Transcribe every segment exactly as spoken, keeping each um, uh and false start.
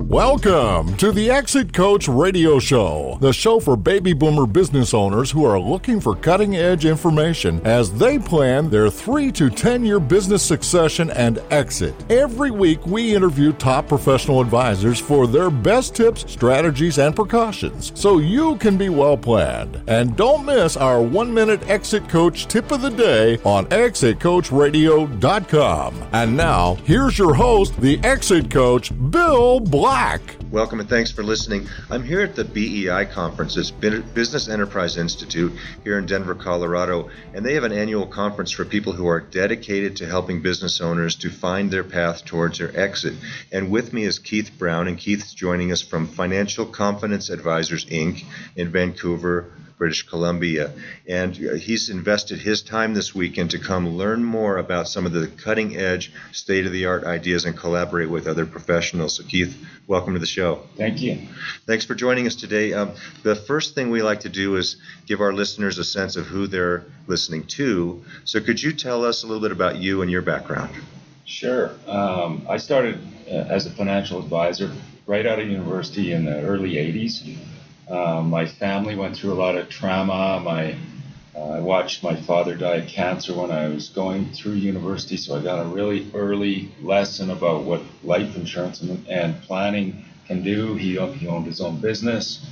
Welcome to the Exit Coach Radio Show, the show for baby boomer business owners who are looking for cutting-edge information as they plan their three to ten-year business succession and exit. Every week, we interview top professional advisors for their best tips, strategies, and precautions, so you can be well planned. And don't miss our one-minute Exit Coach tip of the day on exit coach radio dot com. And now, here's your host, the Exit Coach, Bill Black. Welcome and thanks for listening. I'm here at the B E I conference, it's Business Enterprise Institute here in Denver, Colorado, and they have an annual conference for people who are dedicated to helping business owners to find their path towards their exit. And with me is Keith Brown, and Keith's joining us from Financial Confidence Advisors, Incorporated in Vancouver, British Columbia. And he's invested his time this weekend to come learn more about some of the cutting-edge, state-of-the-art ideas and collaborate with other professionals. So Keith, welcome to the show. Thank you. Thanks for joining us today. Um, the first thing we like to do is give our listeners a sense of who they're listening to. So could you tell us a little bit about you and your background? Sure. Um, I started uh, as a financial advisor right out of university in the early eighties. Uh, my family went through a lot of trauma. My, uh, I watched my father die of cancer when I was going through university, so I got a really early lesson about what life insurance and, and planning can do. He, he owned his own business.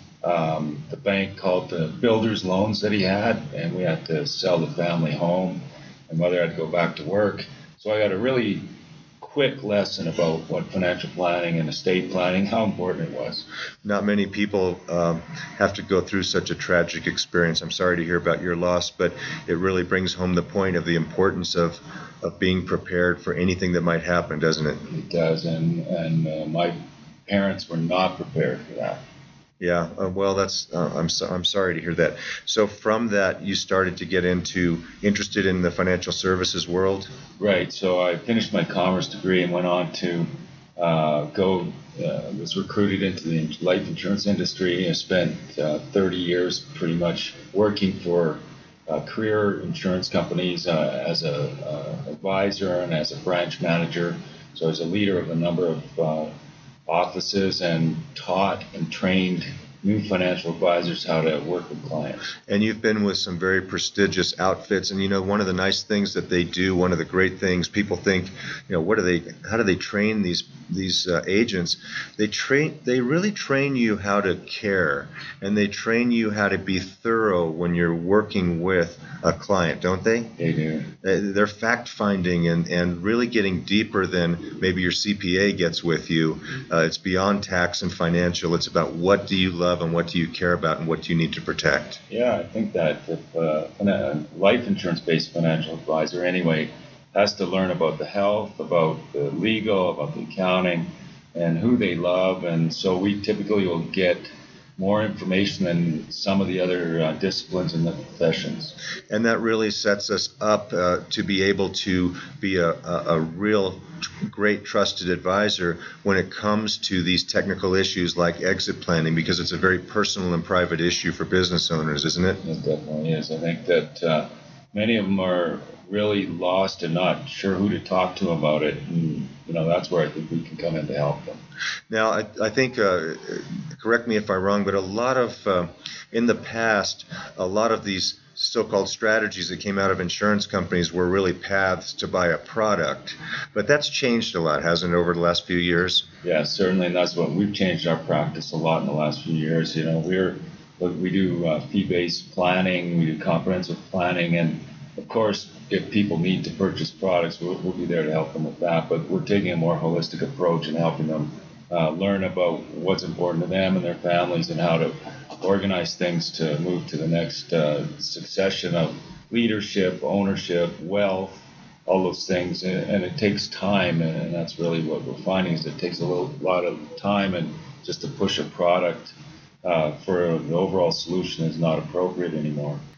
Um, the bank called the builder's loans that he had, and we had to sell the family home. My mother had to go back to work. So I got a really quick lesson about what financial planning and estate planning, how important it was. Not many people um, have to go through such a tragic experience. I'm sorry to hear about your loss, but it really brings home the point of the importance of, of being prepared for anything that might happen, doesn't it? It does, and, and uh, my parents were not prepared for that. Yeah, uh, well, that's uh, I'm so, I'm sorry to hear that. So from that, you started to get into interested in the financial services world. Right. So I finished my commerce degree and went on to uh, go. Uh, was recruited into the life insurance industry. I spent uh, thirty years pretty much working for uh, career insurance companies uh, as a uh, advisor and as a branch manager. So I was a leader of a number of uh, offices and taught and trained new financial advisors how to work with clients. And you've been with some very prestigious outfits, and you know, one of the nice things that they do, one of the great things, people think, you know, what do they, how do they train these these uh, agents? They train, they really train you how to care, and they train you how to be thorough when you're working with a client, don't they? They do. They're fact-finding and, and really getting deeper than maybe your C P A gets with you. Uh, it's beyond tax and financial. It's about what do you love and what do you care about and what do you need to protect. Yeah, I think that if uh, a life insurance-based financial advisor anyway has to learn about the health, about the legal, about the accounting, and who they love. And so we typically will get more information than some of the other uh, disciplines in the professions. And that really sets us up uh, to be able to be a, a, a real great trusted advisor when it comes to these technical issues like exit planning, because it's a very personal and private issue for business owners, isn't it? It definitely is. I think that uh, many of them are really lost and not sure who to talk to about it. And, you know, that's where I think we can come in to help them. Now, I, I think, uh, correct me if I'm wrong, but a lot of, uh, in the past, a lot of these so-called strategies that came out of insurance companies were really paths to buy a product. But that's changed a lot, hasn't it, over the last few years? Yeah, certainly, and that's what we've changed our practice a lot in the last few years. You know, we're we do uh, fee-based planning, we do comprehensive planning, and of course, if people need to purchase products, we'll, we'll be there to help them with that. But we're taking a more holistic approach and helping them uh, learn about what's important to them and their families and how to organize things to move to the next uh, succession of leadership, ownership, wealth, all those things. And, and it takes time, and that's really what we're finding is it takes a little lot of time, and just to push a product uh, for the overall solution is not appropriate anymore.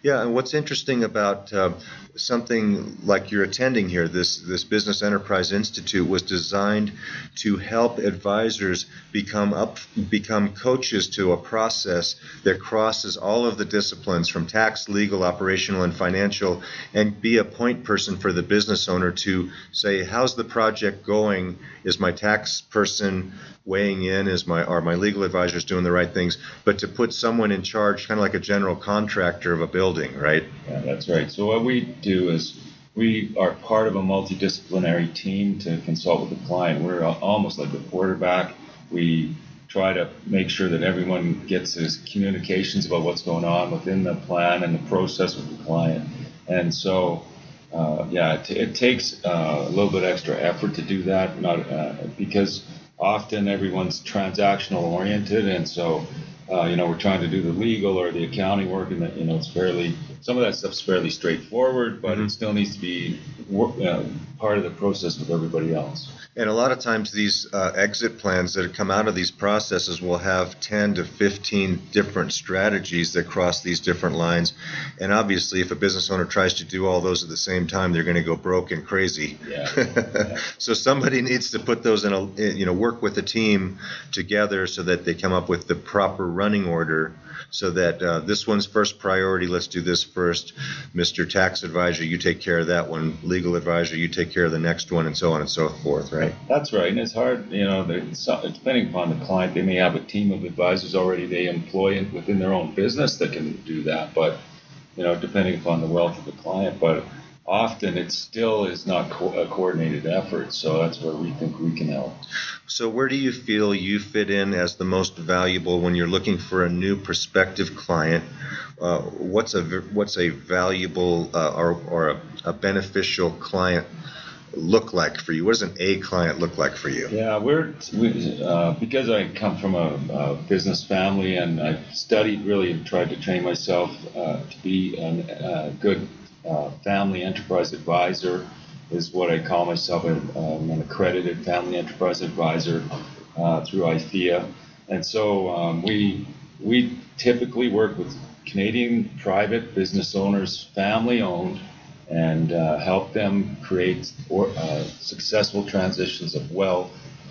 Yeah, and what's interesting about uh, something like you're attending here, this this Business Enterprise Institute was designed to help advisors become up become coaches to a process that crosses all of the disciplines from tax, legal, operational, and financial, and be a point person for the business owner to say, how's the project going? Is my tax person weighing in? Is my are my legal advisors doing the right things? But to put someone in charge, kind of like a general contractor of a building, right? Yeah, that's right. So what we do is we are part of a multidisciplinary team to consult with the client. We're almost like a quarterback. We try to make sure that everyone gets his communications about what's going on within the plan and the process with the client. And so, uh, yeah, it, it takes uh, a little bit extra effort to do that, not uh, because often everyone's transactional oriented, and so uh, you know we're trying to do the legal or the accounting work, and that you know it's fairly some of that stuff's fairly straightforward, but mm-hmm. it still needs to be uh, part of the process with everybody else. And a lot of times these uh, exit plans that come out of these processes will have ten to fifteen different strategies that cross these different lines. And obviously, if a business owner tries to do all those at the same time, they're going to go broke and crazy. Yeah. yeah. So somebody needs to put those in a, you know, work with the team together so that they come up with the proper running order. So that uh, this one's first priority, let's do this first. Mister Tax Advisor, you take care of that one. Legal Advisor, you take care of the next one, and so on and so forth, right? That's right. And it's hard, you know, depending upon the client, they may have a team of advisors already they employ within their own business that can do that. But, you know, depending upon the wealth of the client. But often it still is not co- a coordinated effort. So that's where we think we can help. So where do you feel you fit in as the most valuable when you're looking for a new prospective client? Uh, what's a what's a valuable uh, or, or a, a beneficial client look like for you? What does an A client look like for you? Yeah, we're we, uh, because I come from a, a business family and I've studied really and tried to train myself uh, to be an, a good uh, family enterprise advisor. Is what I call myself. I'm an accredited family enterprise advisor uh, through I F E A, and so um, we we typically work with Canadian private business owners, family owned, and uh, help them create or, uh, successful transitions of wealth,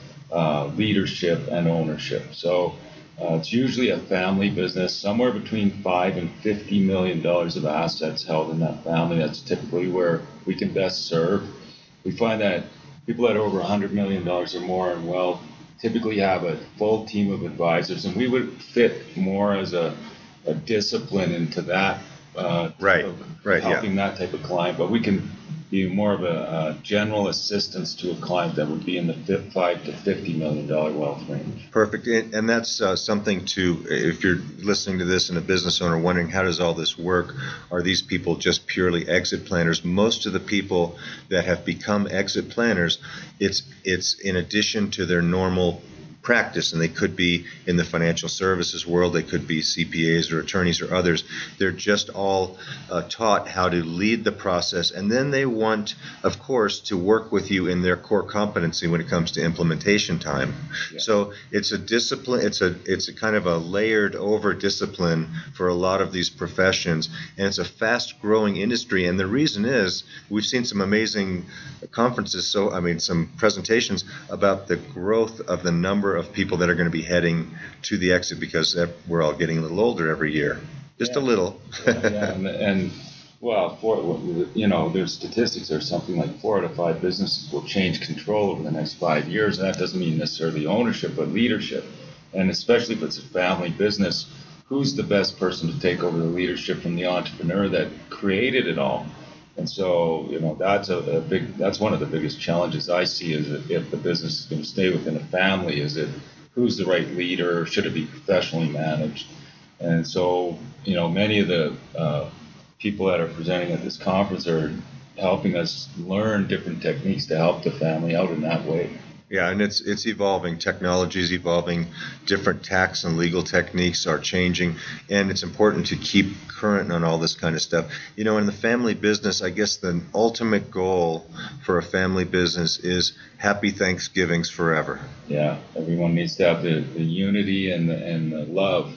uh, leadership, and ownership. So uh, it's usually a family business, somewhere between five and fifty million dollars of assets held in that family. That's typically where we can best serve. We find that people that are over one hundred million dollars or more in wealth typically have a full team of advisors, and we would fit more as a, a discipline into that. Uh, right, right, helping yeah. that type of client, but we can be more of a, a general assistance to a client that would be in the five to fifty million dollar wealth range. Perfect, and, and that's uh, something to, if you're listening to this and a business owner wondering how does all this work, are these people just purely exit planners? Most of the people that have become exit planners, it's it's in addition to their normal practice, and they could be in the financial services world, they could be C P As or attorneys or others. They're just all uh, taught how to lead the process, and then they want, of course, to work with you in their core competency when it comes to implementation time. Yeah. So it's a discipline, it's a it's a kind of a layered over discipline for a lot of these professions, and it's a fast growing industry. And the reason is we've seen some amazing conferences, so I mean some presentations about the growth of the number of people that are going to be heading to the exit, because we're all getting a little older every year, just yeah. a little. yeah, yeah. And, and well, for you know, there's statistics. There's something like four out of five businesses will change control over the next five years, and that doesn't mean necessarily ownership, but leadership. And especially if it's a family business, who's the best person to take over the leadership from the entrepreneur that created it all? And so, you know, that's a, a big, that's one of the biggest challenges I see is that if the business is going to stay within a family, is it who's the right leader? Should it be professionally managed? And so, you know, many of the uh, people that are presenting at this conference are helping us learn different techniques to help the family out in that way. Yeah, and it's it's evolving. Technology is evolving. Different tax and legal techniques are changing, and it's important to keep current on all this kind of stuff. You know, in the family business, I guess the ultimate goal for a family business is happy Thanksgivings forever. Yeah, everyone needs to have the, the unity and the, and the love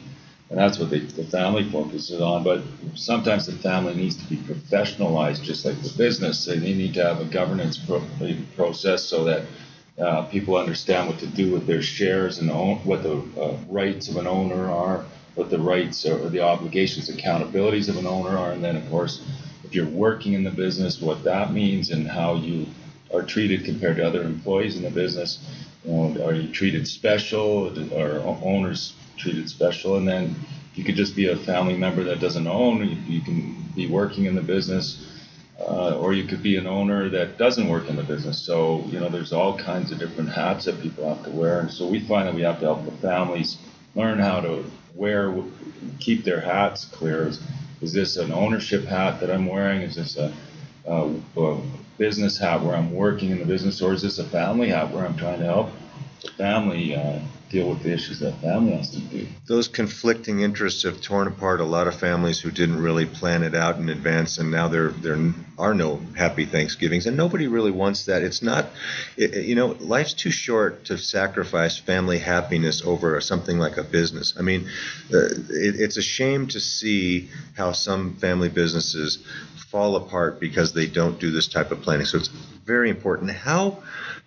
And that's what they, the family focuses on. But sometimes the family needs to be professionalized, just like the business. They need to have a governance pro- process so that uh, people understand what to do with their shares and own, what the uh, rights of an owner are, what the rights or the obligations, accountabilities of an owner are, and then of course, if you're working in the business, what that means and how you are treated compared to other employees in the business. You know, are you treated special? Are owners treated special? And then you could just be a family member that doesn't own. You, you can be working in the business, uh, or you could be an owner that doesn't work in the business. So you know, there's all kinds of different hats that people have to wear. And so we find that we have to help the families learn how to wear, keep their hats clear. Is, is this an ownership hat that I'm wearing? Is this a, a, a business hat where I'm working in the business, or is this a family hat where I'm trying to help the family uh, deal with the issues that family has to do? Those conflicting interests have torn apart a lot of families who didn't really plan it out in advance, and now there there are no happy Thanksgivings, and nobody really wants that. It's not, it, you know, life's too short to sacrifice family happiness over something like a business. I mean, uh, it, it's a shame to see how some family businesses fall apart because they don't do this type of planning. So it's very important. How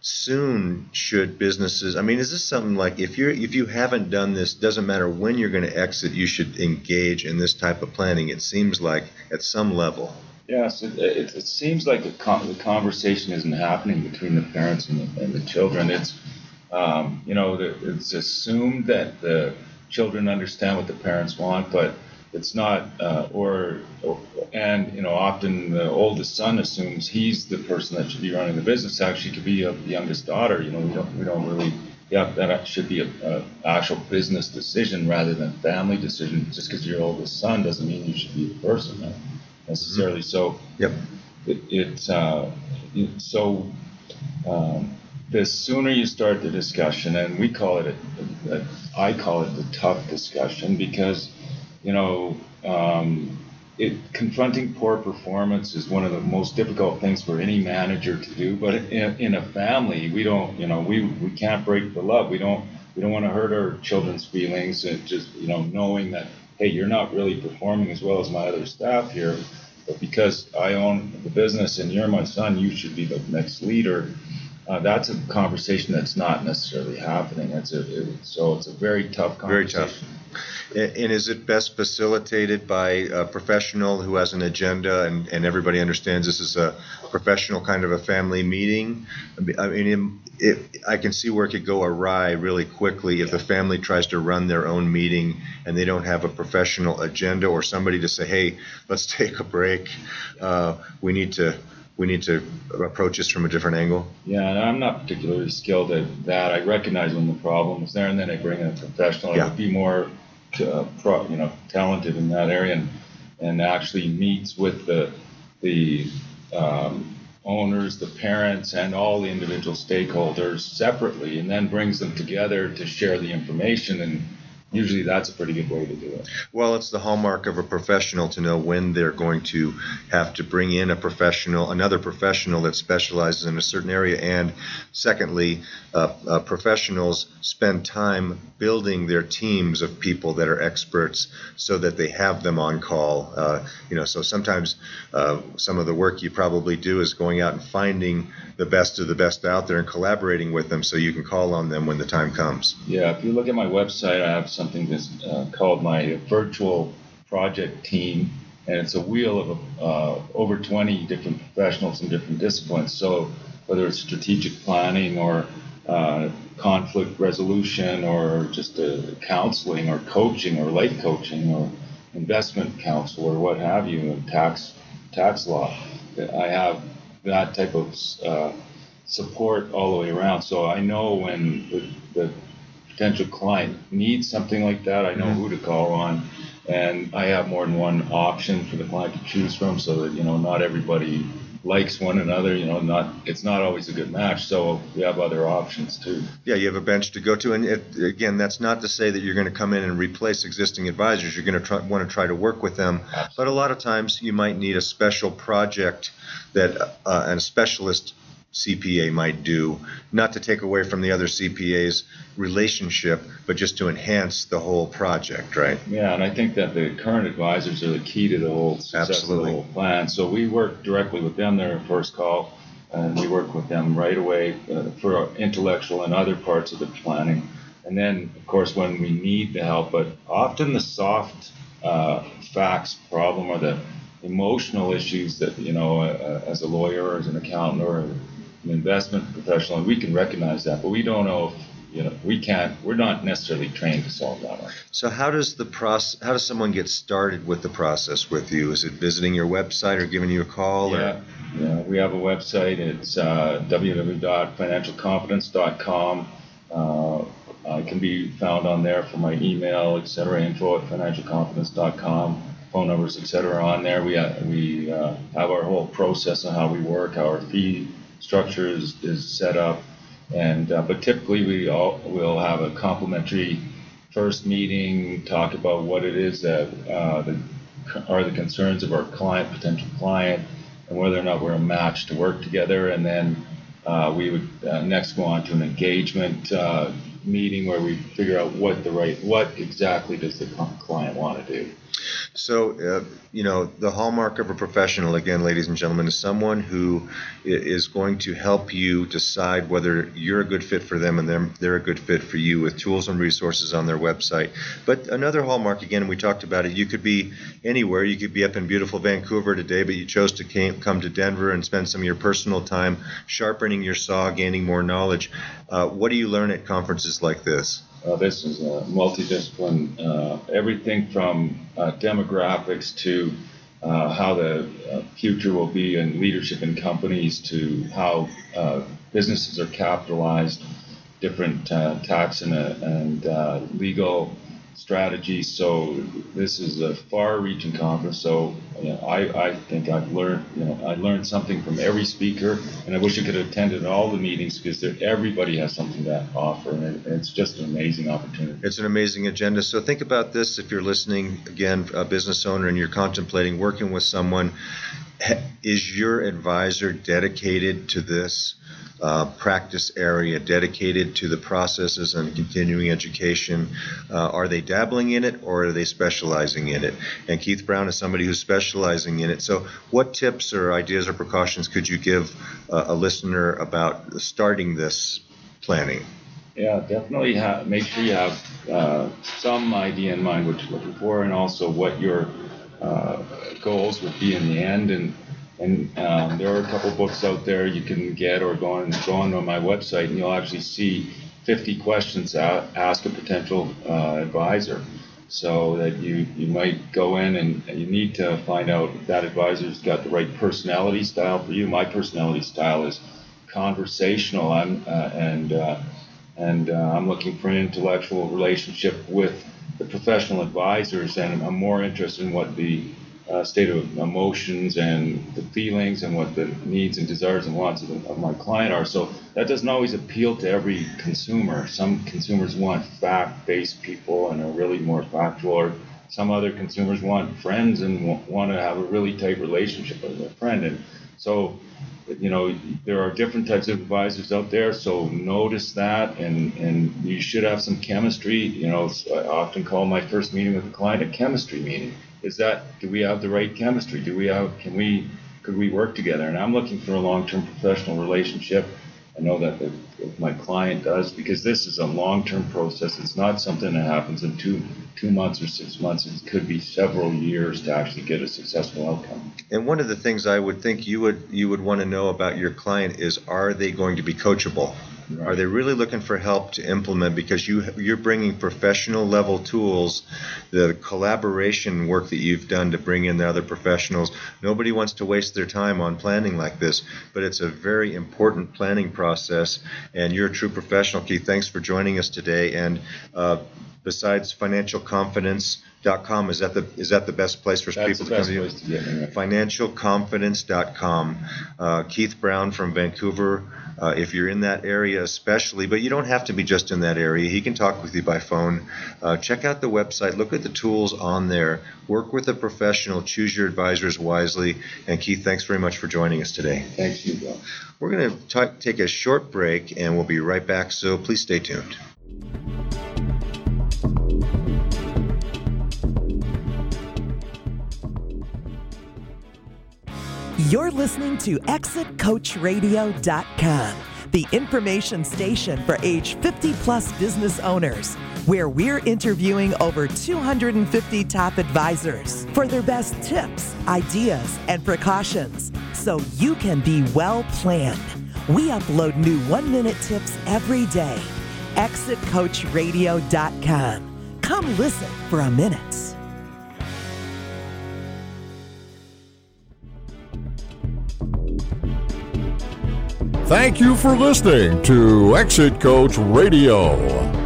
soon should businesses, I mean, is this something like if you're if you haven't done this, doesn't matter when you're going to exit, you should engage in this type of planning? It seems like at some level. Yes, it, it, it seems like the, con- the conversation isn't happening between the parents and the, and the children. It's, um, you know, the, it's assumed that the children understand what the parents want, but it's not, uh, or, or, and, you know, often the oldest son assumes he's the person that should be running the business. Actually, it could be a, the youngest daughter. You know, we don't, we don't really, yeah, that should be a, a actual business decision rather than family decision. Just because you're oldest son doesn't mean you should be the person, right? Necessarily. So, yep. It, it's uh, it, so um, the sooner you start the discussion, and we call it, a, a, I call it the tough discussion, because you know, um, it, confronting poor performance is one of the most difficult things for any manager to do. But in, in a family, we don't, you know, we we can't break the love. We don't we don't want to hurt our children's feelings. And just, you know, knowing that, hey, you're not really performing as well as my other staff here, but because I own the business and you're my son, you should be the next leader. Uh, that's a conversation that's not necessarily happening. It's a it, so it's a very tough conversation. Very tough. And is it best facilitated by a professional who has an agenda and, and everybody understands this is a professional kind of a family meeting? I mean, it, I can see where it could go awry really quickly if the family tries to run their own meeting and they don't have a professional agenda or somebody to say, hey, let's take a break. Uh, we need to we need to approach this from a different angle. Yeah, and I'm not particularly skilled at that. I recognize when the problem is there, and then I bring in a professional. Yeah. I would be more Uh, pro, you know, talented in that area, and, and actually meets with the the um, owners, the parents, and all the individual stakeholders separately, and then brings them together to share the information. And usually, that's a pretty good way to do it. Well, it's the hallmark of a professional to know when they're going to have to bring in a professional, another professional that specializes in a certain area, and secondly, uh, uh, professionals spend time building their teams of people that are experts so that they have them on call. Uh, you know, so sometimes uh, some of the work you probably do is going out and finding the best of the best out there and collaborating with them so you can call on them when the time comes. Yeah, if you look at my website, I have something that's uh, called my virtual project team, and it's a wheel of uh, over twenty different professionals in different disciplines. So whether it's strategic planning or uh, conflict resolution or just uh, counseling or coaching or life coaching or investment counsel or what have you, and tax tax law, I have that type of uh, support all the way around. So I know when the, the potential client needs something like that, I know mm-hmm. who to call on, and I have more than one option for the client to choose from, so that, you know, not everybody likes one another. You know, not it's not always a good match, so we have other options too. Yeah, you have a bench to go to, and it, again, that's not to say that you're going to come in and replace existing advisors. You're going to try, want to try to work with them, but a lot of times you might need a special project that uh, and a specialist C P A might do, not to take away from the other C P A's relationship, but just to enhance the whole project, right? Yeah, and I think that the current advisors are the key to the whole success Absolutely. of the whole plan. So we work directly with them, their first call, and we work with them right away uh, for our intellectual and other parts of the planning. And then, of course, when we need the help, but often the soft uh, facts problem or the emotional issues that, you know, uh, as a lawyer or as an accountant or an investment professional, and we can recognize that, but we don't know if, you know, we can't, we're not necessarily trained to solve that one. So how does the process, how does someone get started with the process with you? Is it visiting your website or giving you a call? Yeah, or? yeah, we have a website. It's uh, w w w dot financial confidence dot com. Uh, I can be found on there for my email, et cetera, info at financial confidence dot com. Phone numbers, et cetera, on there. We uh, we uh, have our whole process on how we work, how our fee structure is, is set up, and uh, but typically we all will have a complimentary first meeting, talk about what it is that uh, the, are the concerns of our client, potential client, and whether or not we're a match to work together, and then uh, we would uh, next go on to an engagement uh, meeting where we figure out what the right, what exactly does the client want to do. So, uh, you know, the hallmark of a professional, again, ladies and gentlemen, is someone who is going to help you decide whether you're a good fit for them and they're, they're a good fit for you with tools and resources on their website. But another hallmark, again, we talked about it, you could be anywhere. You could be up in beautiful Vancouver today, but you chose to came, come to Denver and spend some of your personal time sharpening your saw, gaining more knowledge. Uh, what do you learn at conferences like this? Uh, this is a multidiscipline, uh, everything from uh, demographics to uh, how the uh, future will be in leadership in companies to how uh, businesses are capitalized, different uh, tax and, uh, and uh, legal strategies. So this is a far-reaching conference. So you know, I, I think I've learned, you know, I learned something from every speaker, and I wish I could have attended all the meetings because everybody has something to offer, and it, it's just an amazing opportunity. It's an amazing agenda. So think about this if you're listening, again, a business owner, and you're contemplating working with someone. Is your advisor dedicated to this uh, practice area, dedicated to the processes and continuing education? Uh, are they dabbling in it, or are they specializing in it? And Keith Brown is somebody who's specializing in it. So what tips or ideas or precautions could you give uh, a listener about starting this planning? Yeah, definitely have, make sure you have uh, some idea in mind what you're looking for, and also what your uh, goals would be in the end. And and um, there are a couple books out there you can get, or go on, go on my website, and you'll actually see fifty questions to ask a potential uh, advisor. So that you, you might go in and you need to find out if that advisor's got the right personality style for you. My personality style is conversational. I'm uh, and uh, and uh, I'm looking for an intellectual relationship with the professional advisors, and I'm more interested in what the uh, state of emotions and the feelings and what the needs and desires and wants of, of my client are. So that doesn't always appeal to every consumer. Some consumers want fact-based people and are really more factual, or some other consumers want friends and w- want to have a really tight relationship with their friend. And so, you know, there are different types of advisors out there, so notice that, and, and you should have some chemistry. You know, I often call my first meeting with a client a chemistry meeting. Is that, do we have the right chemistry? Do we have, can we, could we work together? And I'm looking for a long-term professional relationship. I know that the, my client does, because this is a long-term process. It's not something that happens in two two months or six months. It could be several years to actually get a successful outcome. And one of the things I would think you would you would want to know about your client is, are they going to be coachable? Right. Are they really looking for help to implement? Because you you're bringing professional level tools, the collaboration work that you've done to bring in the other professionals. Nobody wants to waste their time on planning like this, but it's a very important planning process. And you're a true professional, Keith. Thanks for joining us today. And uh, besides financial confidence dot com? Is that the is that the best place for That's people the to come to you? best place to get me. Right? financial confidence dot com. Uh, Keith Brown from Vancouver. Uh, if you're in that area especially, but you don't have to be just in that area. He can talk with you by phone. Uh, check out the website. Look at the tools on there. Work with a professional. Choose your advisors wisely. And Keith, thanks very much for joining us today. Thanks, you, Bill. We're going to take a short break, and we'll be right back, so please stay tuned. You're listening to exit coach radio dot com, the information station for age fifty plus business owners, where we're interviewing over two hundred fifty top advisors for their best tips, ideas, and precautions, so you can be well planned. We upload new one-minute tips every day. exit coach radio dot com. Come listen for a minute. Thank you for listening to Exit Coach Radio.